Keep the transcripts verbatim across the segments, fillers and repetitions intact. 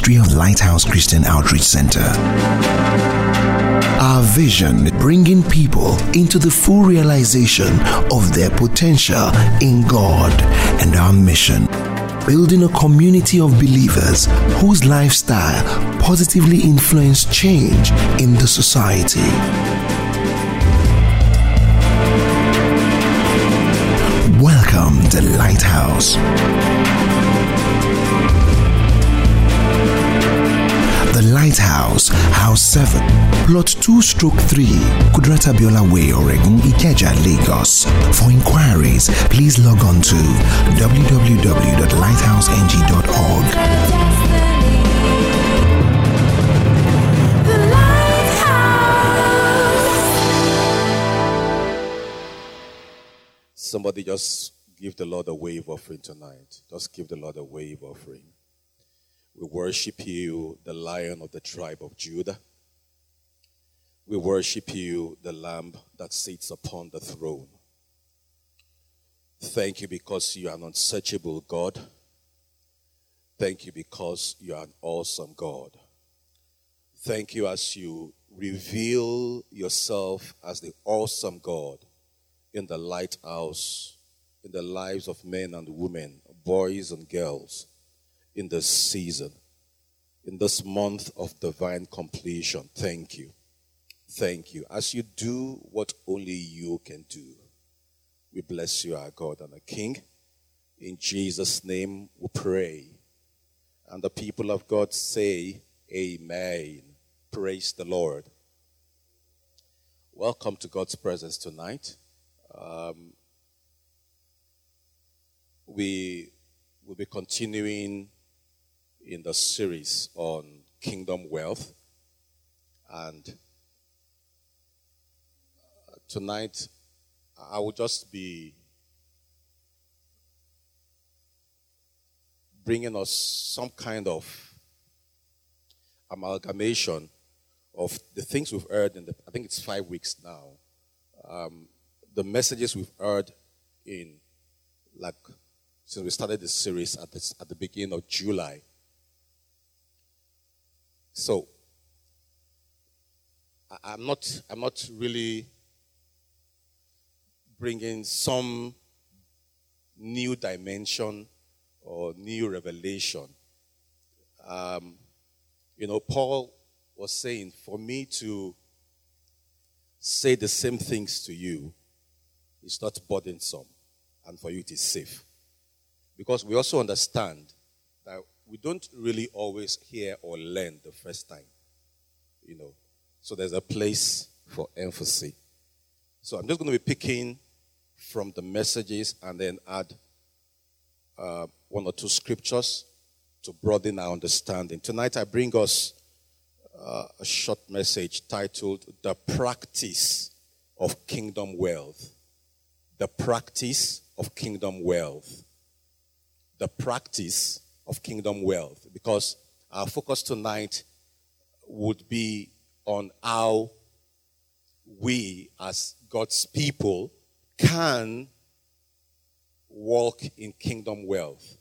ministry of Lighthouse Christian Outreach Center. Our vision, bringing people into the full realization of their potential in God, and our mission, building a community of believers whose lifestyle positively influence change in the society. Welcome to Lighthouse. The Lighthouse, House seven, Plot two stroke three, Kudrata Biola Way, Oregon, Ikeja, Lagos. For inquiries, please log on to w w w dot lighthouse n g dot org. Somebody just give the Lord a wave offering tonight. Just give the Lord a wave offering. We worship you, the Lion of the tribe of Judah. We worship you, the Lamb that sits upon the throne. Thank you because you are an unsearchable God. Thank you because you are an awesome God. Thank you as you reveal yourself as the awesome God in the lighthouse, in the lives of men and women, boys and girls, in this season, in this month of divine completion. Thank you. Thank you. As you do what only you can do, we bless you, our God and our King. In Jesus' name we pray. And the people of God say, Amen. Praise the Lord. Welcome to God's presence tonight. Um, we will be continuing in the series on kingdom wealth. And uh, tonight, I will just be bringing us some kind of amalgamation of the things we've heard in the, I think it's five weeks now. Um, the messages we've heard in, like, since we started this series at the, at the beginning of July. So, I, I'm not, I'm not really bringing some new dimension or new revelation. Um, you know, Paul was saying, for me to say the same things to you, it's not burdensome, and for you it is safe. Because we also understand that we don't really always hear or learn the first time, you know. So there's a place for emphasis. So I'm just going to be picking from the messages and then add uh, one or two scriptures to broaden our understanding. Tonight I bring us uh, a short message titled, The Practice of Kingdom Wealth. The practice of kingdom wealth. The practice of kingdom wealth. Because our focus tonight would be on how we as God's people can walk in kingdom wealth.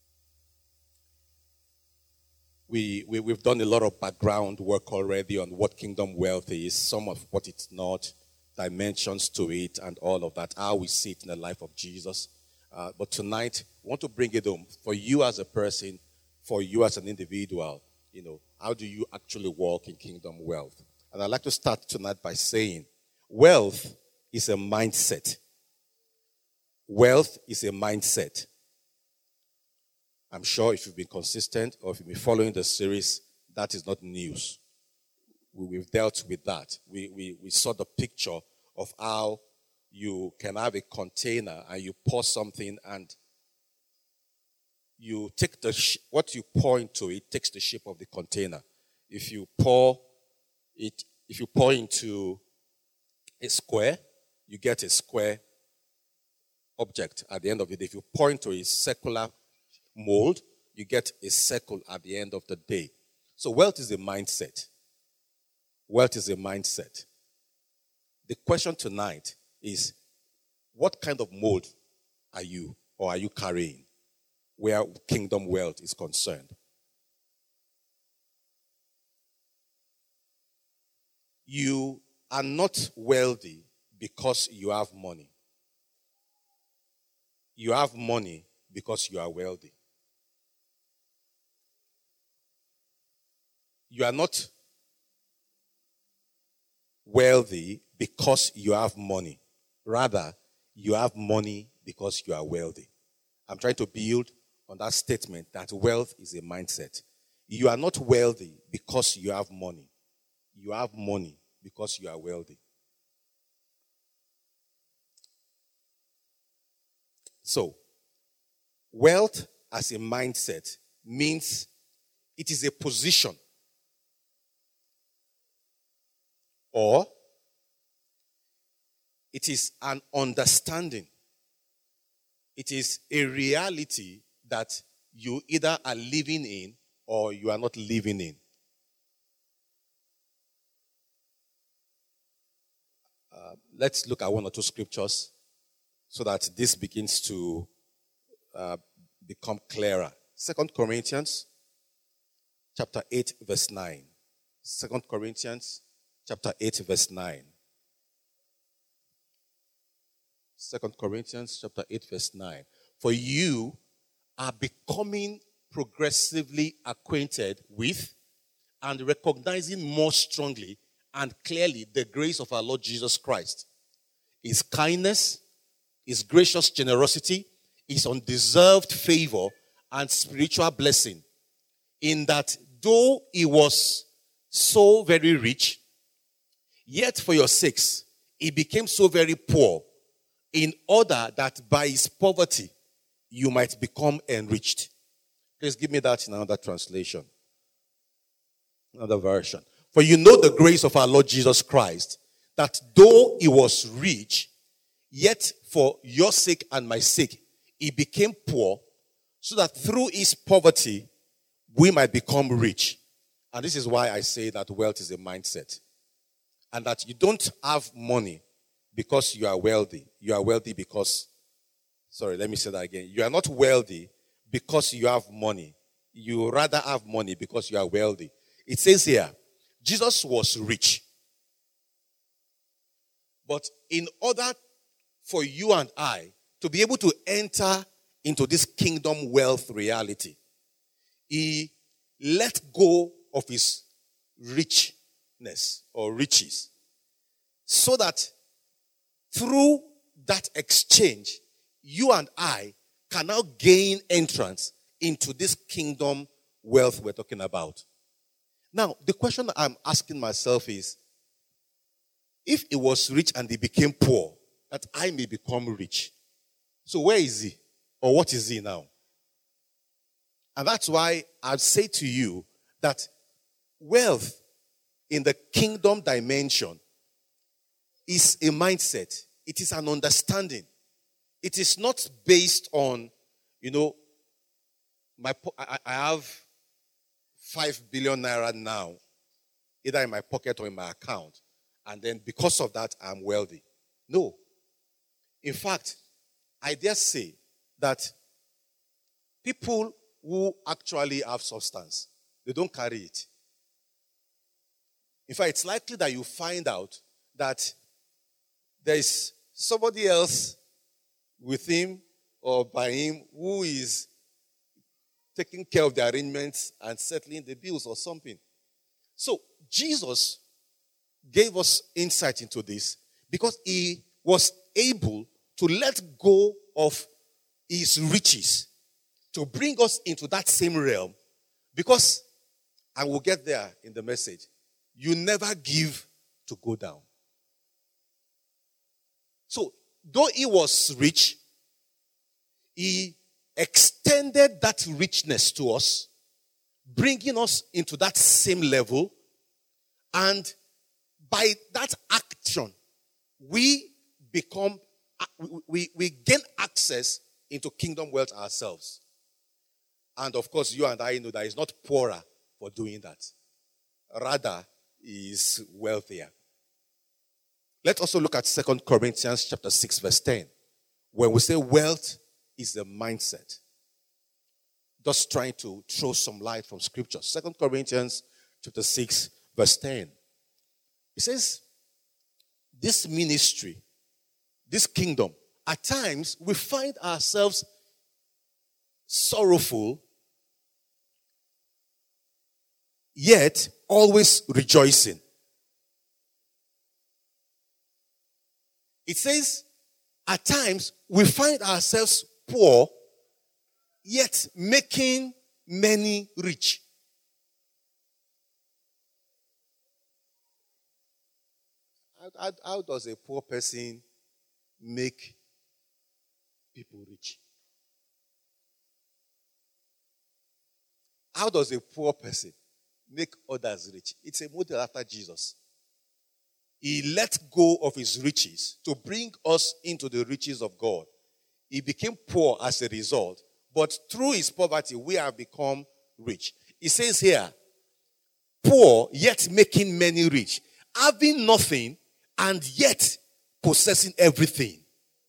We, we, we've done a lot of background work already on what kingdom wealth is, some of what it's not, dimensions to it, and all of that, how we see it in the life of Jesus. Uh, but tonight, I want to bring it home for you as a person, for you as an individual. You know, how do you actually walk in kingdom wealth? And I'd like to start tonight by saying, wealth is a mindset. Wealth is a mindset. I'm sure if you've been consistent or if you've been following the series, that is not news. We've dealt with that. We, we, we saw the picture of how you can have a container and you pour something and you take the, sh- what you pour into it takes the shape of the container. If you pour it, if you pour into a square, you get a square object at the end of it. If you pour into a circular mold, you get a circle at the end of the day. So wealth is a mindset. Wealth is a mindset. The question tonight is, what kind of mold are you or are you carrying where kingdom wealth is concerned? you are not wealthy because you have money. You have money because you are wealthy. You are not wealthy because you have money. Rather, you have money because you are wealthy. I'm trying to build on that statement that wealth is a mindset. You are not wealthy because you have money. You have money because you are wealthy. So, wealth as a mindset means it is a position or it is an understanding. It is a reality that you either are living in or you are not living in. Uh, let's look at one or two scriptures so that this begins to uh, become clearer. Second Corinthians chapter eight verse nine. Second Corinthians chapter eight verse nine. Second Corinthians chapter eight verse nine. For you are becoming progressively acquainted with and recognizing more strongly and clearly the grace of our Lord Jesus Christ. His kindness, His gracious generosity, His undeserved favor and spiritual blessing. In that though He was so very rich, yet for your sakes He became so very poor, in order that by His poverty you might become enriched. Please give me that in another translation. Another version. For you know the grace of our Lord Jesus Christ, that though He was rich, yet for your sake and my sake, He became poor, so that through His poverty, we might become rich. And this is why I say that wealth is a mindset. And that you don't have money because you are wealthy. You are wealthy because, sorry, let me say that again. You are not wealthy because you have money. You rather have money because you are wealthy. It says here, Jesus was rich. But in order for you and I to be able to enter into this kingdom wealth reality, He let go of His richness or riches so that through that exchange, you and I can now gain entrance into this kingdom wealth we're talking about. Now, the question I'm asking myself is, if He was rich and He became poor, that I may become rich. So where is He? Or what is He now? And that's why I say to you that wealth in the kingdom dimension is a mindset. It is an understanding. It is not based on, you know, my I, I have five billion naira now, either in my pocket or in my account, and then because of that, I'm wealthy. No. In fact, I dare say that people who actually have substance, they don't carry it. In fact, it's likely that you find out that there is somebody else with him or by him who is taking care of the arrangements and settling the bills or something. So Jesus gave us insight into this because He was able to let go of His riches to bring us into that same realm, because, and we'll get there in the message, you never give to go down. So, though He was rich, He extended that richness to us, bringing us into that same level, and by that action, we become, we, we gain access into kingdom wealth ourselves. And of course, you and I know that He's not poorer for doing that. Rather, He is wealthier. Let's also look at Second Corinthians chapter six, verse ten. When we say wealth is a mindset. Just trying to throw some light from Scripture. Second Corinthians chapter six, verse ten. It says, this ministry, this kingdom, at times we find ourselves sorrowful, yet always rejoicing. It says, at times we find ourselves poor, yet making many rich. How, how, how does a poor person make people rich? How does a poor person make others rich? It's a model after Jesus. He let go of his riches to bring us into the riches of God. He became poor as a result, but through his poverty, we have become rich. He says here, poor, yet making many rich, having nothing, and yet possessing everything.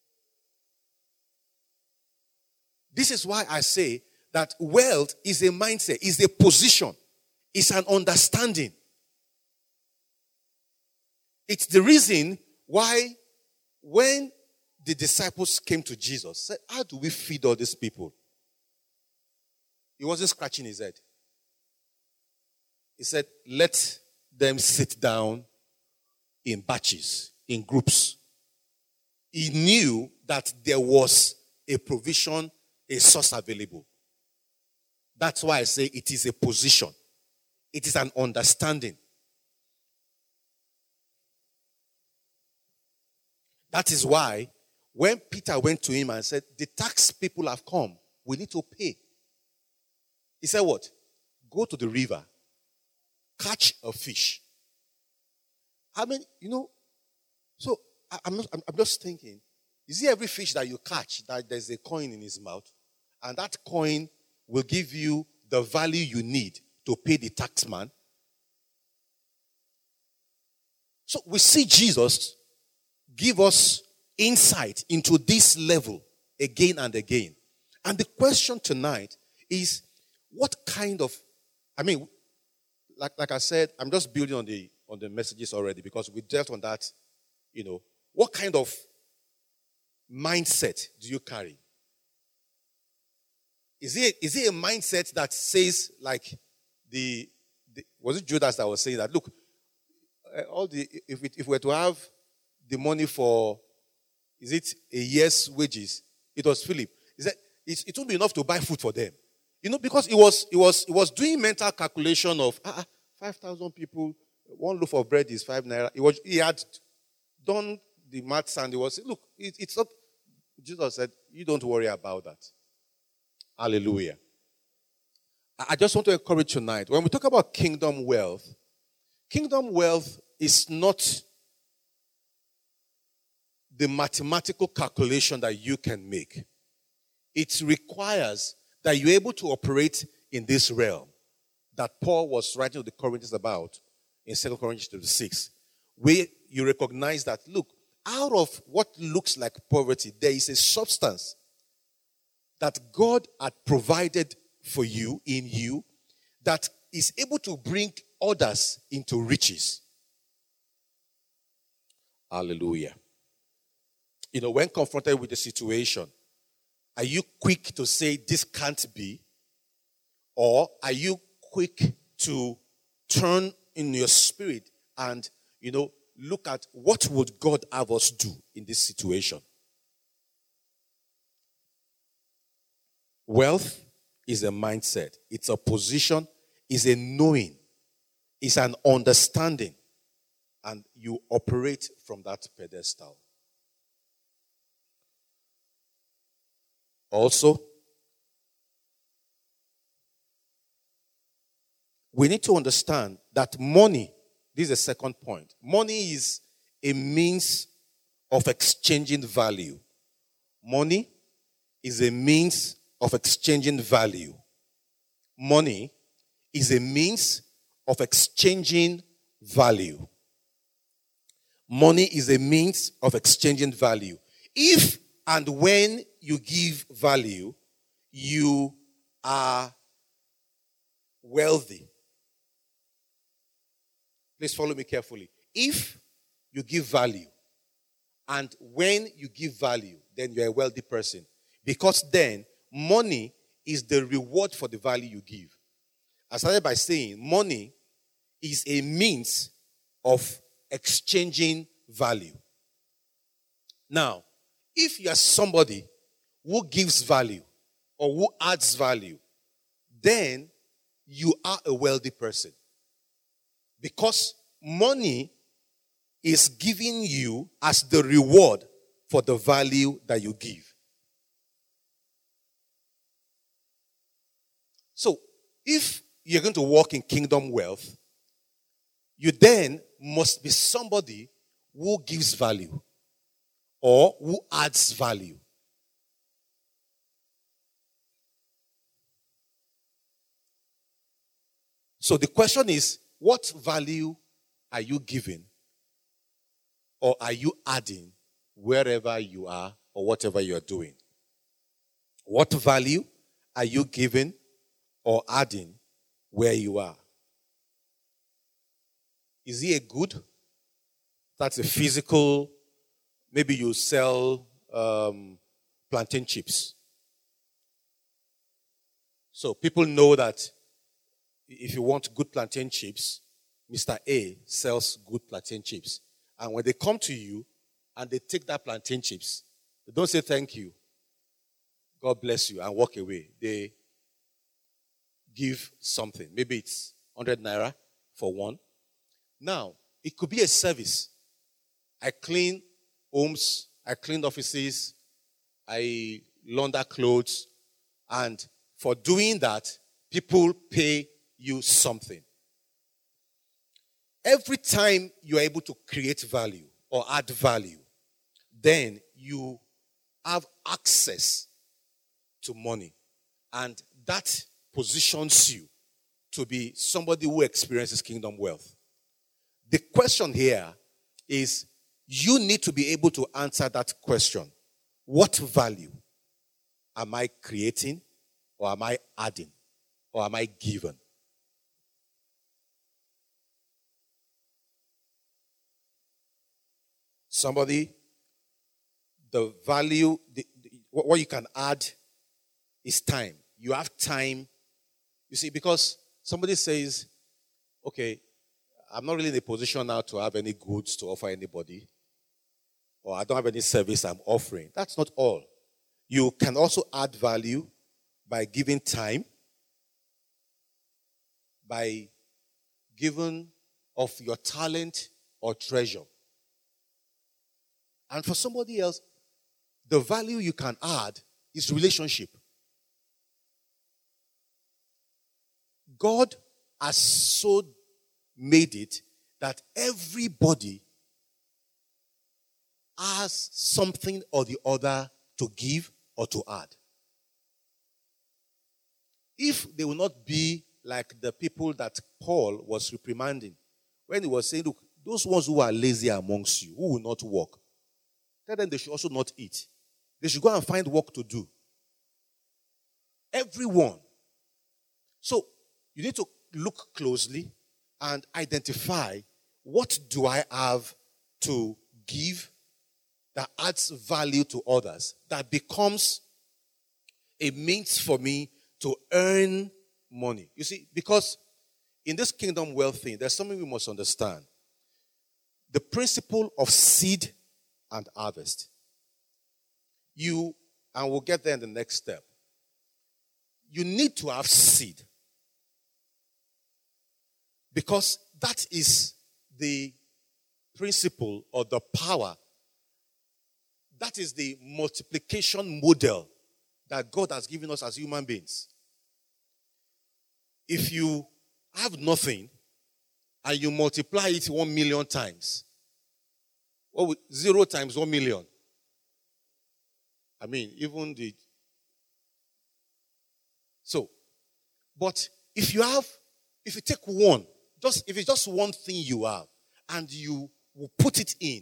This is why I say that wealth is a mindset, is a position, is an understanding. It's the reason why when the disciples came to Jesus, said, how do we feed all these people? He wasn't scratching his head. He said, let them sit down in batches, in groups. He knew that there was a provision, a source available. That's why I say it is a position. It is an understanding. That is why when Peter went to him and said, the tax people have come, we need to pay. He said what? Go to the river, catch a fish. I mean, you know, so I, I'm, not, I'm, I'm just thinking, is it every fish that you catch that there's a coin in his mouth? And that coin will give you the value you need to pay the taxman? So we see Jesus give us insight into this level again and again. And the question tonight is, what kind of, I mean, like, like I said, I'm just building on the on the messages already because we dealt on that, you know, what kind of mindset do you carry? Is it, is it a mindset that says, like, the, the was it Judas that was saying that, look, uh, all the, if we, if we were to have the money for, is it a year's wages? It was Philip. He said, it, it won't be enough to buy food for them. You know, because it was, it was, it was doing mental calculation of, ah, five thousand people, one loaf of bread is five naira. It was, he had done the maths and he was, look, it, it's not, Jesus said, you don't worry about that. Hallelujah. I just want to encourage tonight, when we talk about kingdom wealth, kingdom wealth is not the mathematical calculation that you can make. It requires that you're able to operate in this realm that Paul was writing to the Corinthians about in Second Corinthians six, where you recognize that, look, out of what looks like poverty, there is a substance that God had provided for you, in you, that is able to bring others into riches. Hallelujah. You know, when confronted with the situation, are you quick to say this can't be? Or are you quick to turn in your spirit and, you know, look at what would God have us do in this situation? Wealth is a mindset. It's a position. It's a knowing. It's an understanding. And you operate from that pedestal. Also, we need to understand that money, this is the second point, money is a means of exchanging value. Money is a means of exchanging value. Money is a means of exchanging value. Money is a means of exchanging value. If and when you give value, you are wealthy. Please follow me carefully. if you give value, and when you give value, then you're a wealthy person. Because then, money is the reward for the value you give. I started by saying money is a means of exchanging value. Now, if you are somebody who gives value or who adds value, then you are a wealthy person. Because money is given you as the reward for the value that you give. So, if you're going to walk in kingdom wealth, you then must be somebody who gives value or who adds value. So the question is, what value are you giving or are you adding wherever you are or whatever you are doing? What value are you giving or adding where you are? Is it a good? That's a physical, maybe you sell um, plantain chips. So people know that if you want good plantain chips, Mister A sells good plantain chips. And when they come to you and they take that plantain chips, they don't say thank you, God bless you, and walk away. They give something. Maybe it's one hundred naira for one. Now, it could be a service. I clean homes, I clean offices, I launder clothes, and for doing that, people pay you something. Every time you are able to create value or add value, then you have access to money. And that positions you to be somebody who experiences kingdom wealth. The question here is, you need to be able to answer that question. What value am I creating, or am I adding, or am I giving? Somebody, the value, the, the, what you can add is time. You have time. You see, because somebody says, okay, I'm not really in a position now to have any goods to offer anybody, or I don't have any service I'm offering. That's not all. You can also add value by giving time, by giving of your talent or treasure. And for somebody else, the value you can add is relationship. God has so made it that everybody has something or the other to give or to add. If they will not be like the people that Paul was reprimanding, when he was saying, look, those ones who are lazy amongst you, who will not work, tell them they should also not eat. They should go and find work to do. Everyone. So, you need to look closely and identify, what do I have to give that adds value to others, that becomes a means for me to earn money. You see, because in this kingdom wealth thing, there's something we must understand. The principle of seed and harvest. You, and we'll get there in the next step, you need to have seed. Because that is the principle or the power. That is the multiplication model that God has given us as human beings. If you have nothing and you multiply it one million times, well, zero times one million. I mean, even the... So, but if you have, if you take one, just if it's just one thing you have, and you will put it in,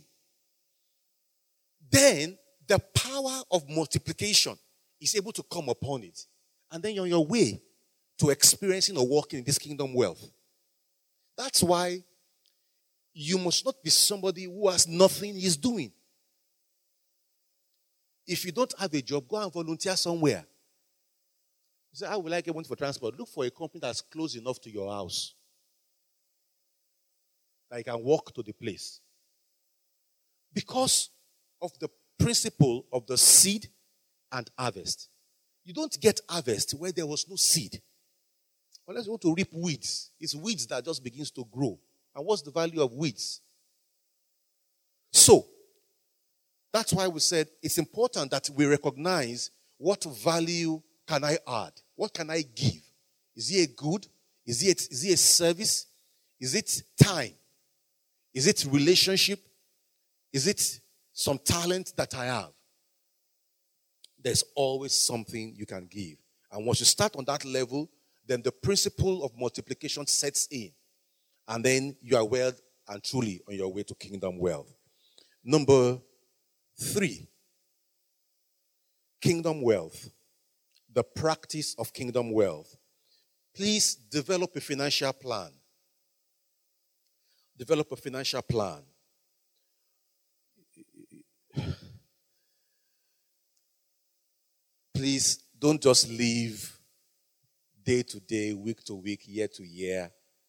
then the power of multiplication is able to come upon it. And then you're on your way to experiencing or walking in this kingdom wealth. That's why you must not be somebody who has nothing he's doing. If you don't have a job, go and volunteer somewhere. You say, how will I get one for transport? Look for a company that's close enough to your house that you can walk to the place. Because of the principle of the seed and harvest. You don't get harvest where there was no seed. Unless you want to reap weeds. It's weeds that just begins to grow. And what's the value of weeds? So, that's why we said it's important that we recognize what value can I add? What can I give? Is it a good? Is it, is it a service? Is it time? Is it relationship? Is it some talent that I have? There's always something you can give. And once you start on that level, then the principle of multiplication sets in. And then you are well and truly on your way to kingdom wealth. Number three, kingdom wealth. The practice of kingdom wealth. Please develop a financial plan. Develop a financial plan. Please don't just live day to day, week to week, year to year.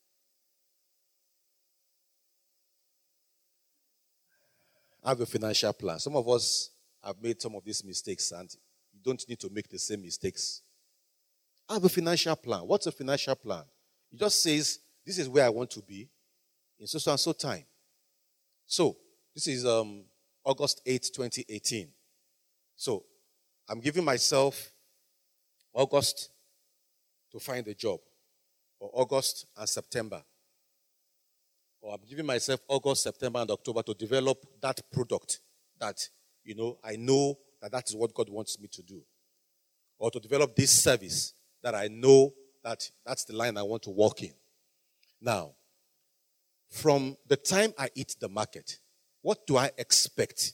Have a financial plan. Some of us have made some of these mistakes, and you don't need to make the same mistakes. Have a financial plan. What's a financial plan? It just says, this is where I want to be in so and so time. So, this is um, August eighth, twenty eighteen. So, I'm giving myself August to find a job, or August and September. Or I'm giving myself August, September, and October to develop that product that, you know, I know that that is what God wants me to do. Or to develop this service that I know that that's the line I want to walk in. Now, from the time I hit the market, what do I expect?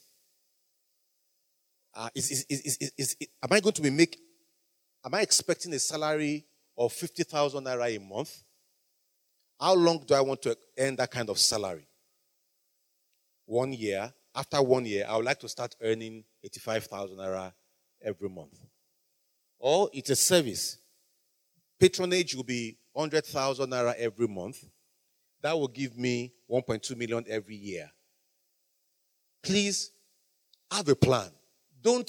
Uh, is, is, is, is, is, is, am I going to be make? Am I expecting a salary of fifty thousand naira a month? How long do I want to earn that kind of salary? One year. After one year, I would like to start earning eighty-five thousand naira every month. Or it's a service. Patronage will be one hundred thousand naira every month. That will give me one point two million every year. Please have a plan. Don't.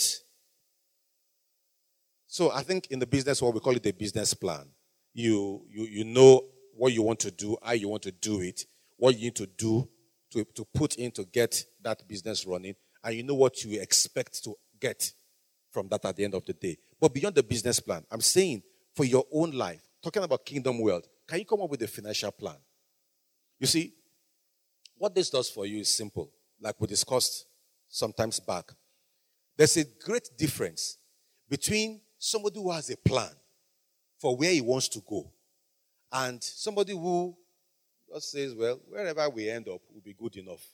So I think in the business world, we call it a business plan. You, you, you know what you want to do, how you want to do it, what you need to do to, to put in to get that business running, and you know what you expect to get from that at the end of the day. But beyond the business plan, I'm saying for your own life, talking about kingdom wealth, can you come up with a financial plan? You see, what this does for you is simple, like we discussed sometimes back. There's a great difference between somebody who has a plan for where he wants to go and somebody who just says, well, wherever we end up will be good enough.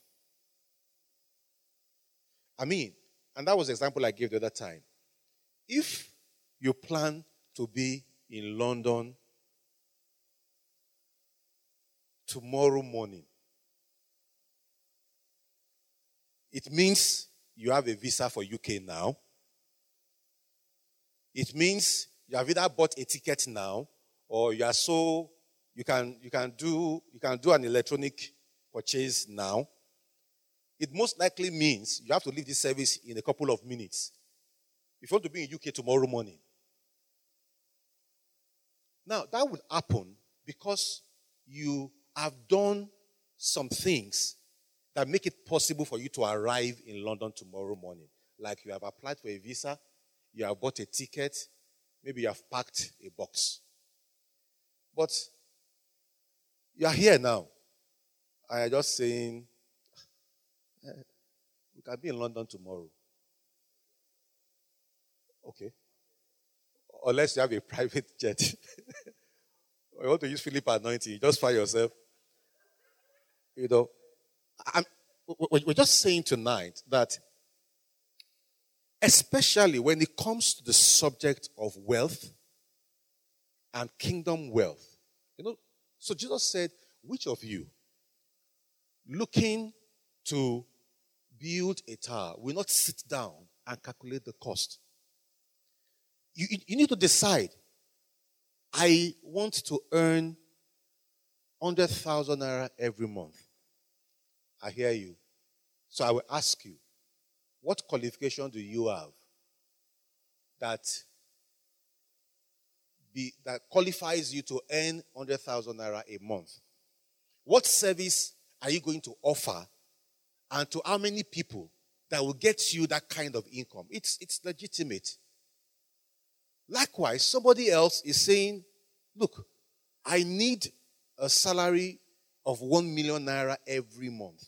I mean, and that was the example I gave the other time. If you plan to be in London tomorrow morning, it means you have a visa for U K now. It means you have either bought a ticket now, or you are so you can you can do you can do an electronic purchase now. It most likely means you have to leave this service in a couple of minutes if you want to be in U K tomorrow morning. Now that would happen because you have done some things that make it possible for you to arrive in London tomorrow morning. Like you have applied for a visa, you have bought a ticket, maybe you have packed a box. But you are here now. I am just saying, we can be in London tomorrow. Okay. Unless you have a private jet. Or you want to use Philip Anointing, you just find yourself. You know, I'm, we're just saying tonight that especially when it comes to the subject of wealth and kingdom wealth, you know, so Jesus said, which of you, looking to build a tower will not sit down and calculate the cost. You, you, you need to decide, I want to earn one hundred thousand naira every month. I hear you. So I will ask you, what qualification do you have that, be, that qualifies you to earn one hundred thousand naira a month? What service are you going to offer, and to how many people that will get you that kind of income? It's, it's legitimate. Likewise, somebody else is saying, look, I need a salary of one million naira every month.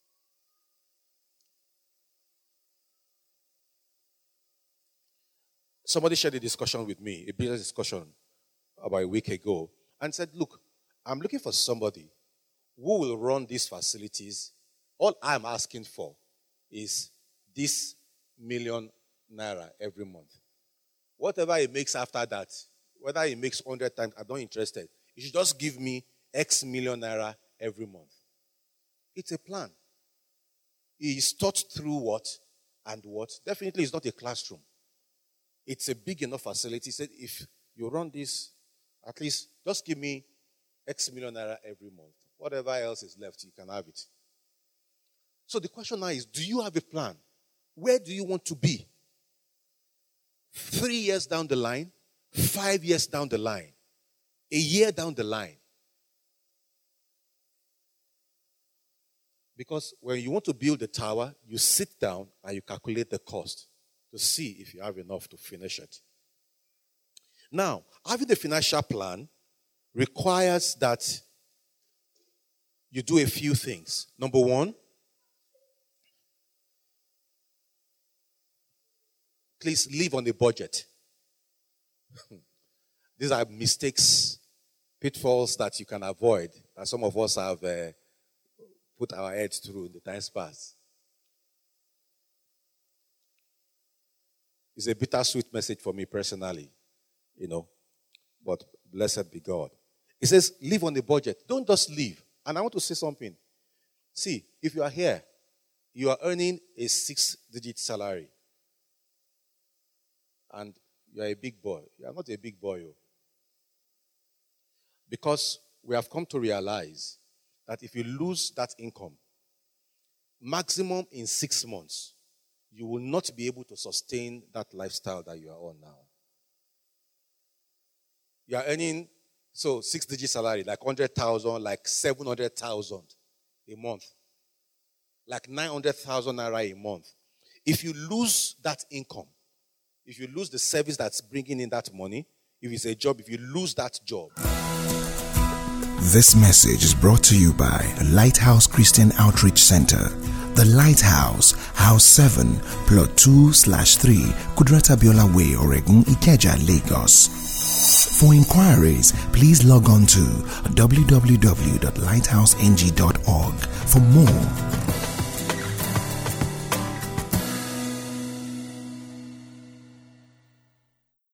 Somebody shared a discussion with me, a business discussion about a week ago, and said, look, I'm looking for somebody who will run these facilities. All I'm asking for is this million naira every month. Whatever he makes after that, whether he makes one hundred times, I'm not interested. He should just give me X million naira every month. It's a plan. He is taught through what and what. Definitely it's not a classroom. It's a big enough facility. He said, if you run this, at least just give me X million naira every month. Whatever else is left, you can have it. So the question now is, do you have a plan? Where do you want to be? Three years down the line, five years down the line, a year down the line. Because when you want to build a tower, you sit down and you calculate the cost to see if you have enough to finish it. Now, having a financial plan requires that you do a few things. Number one, please live on a budget. These are mistakes, pitfalls that you can avoid, that some of us have uh, put our heads through in the times past. It's a bittersweet message for me personally, you know, but blessed be God. It says, live on a budget. Don't just live. And I want to say something. See, if you are here, you are earning a six-digit salary, and you are a big boy. You are not a big boy. Oh. Because we have come to realize that if you lose that income, maximum in six months, you will not be able to sustain that lifestyle that you are on now. You are earning, so six-digit salary, like one hundred thousand, like seven hundred thousand a month, like nine hundred thousand naira a month. If you lose that income, if you lose the service that's bringing in that money, if it's a job, if you lose that job. This message is brought to you by Lighthouse Christian Outreach Center. The Lighthouse, House seven, Plot two slash three, Kudrata Biola Way, Oregun, Ikeja, Lagos. For inquiries, please log on to w w w dot lighthouse n g dot org. For more,